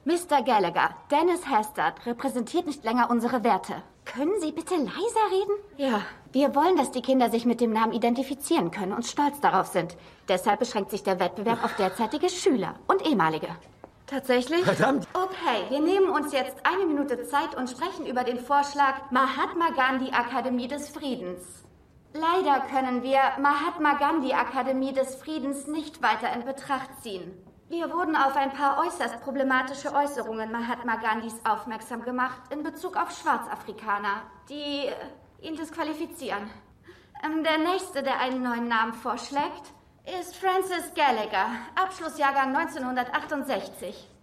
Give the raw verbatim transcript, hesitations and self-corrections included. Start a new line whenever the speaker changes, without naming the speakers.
Mister Gallagher, Dennis Hastert repräsentiert nicht länger unsere Werte. Können Sie bitte leiser reden? Ja, wir wollen, dass die Kinder sich mit dem Namen identifizieren können und stolz darauf sind. Deshalb beschränkt sich der Wettbewerb auf derzeitige Schüler und ehemalige. Tatsächlich?
Verdammt!
Okay, wir nehmen uns jetzt eine Minute Zeit und sprechen über den Vorschlag Mahatma Gandhi Akademie des Friedens. Leider können wir Mahatma Gandhi Akademie des Friedens nicht weiter in Betracht ziehen. Wir wurden auf ein paar äußerst problematische Äußerungen Mahatma Gandhis aufmerksam gemacht in Bezug auf Schwarzafrikaner, die äh, ihn disqualifizieren. Ähm, der Nächste, der einen neuen Namen vorschlägt, ist Francis Gallagher, Abschlussjahrgang neunzehnhundertachtundsechzig.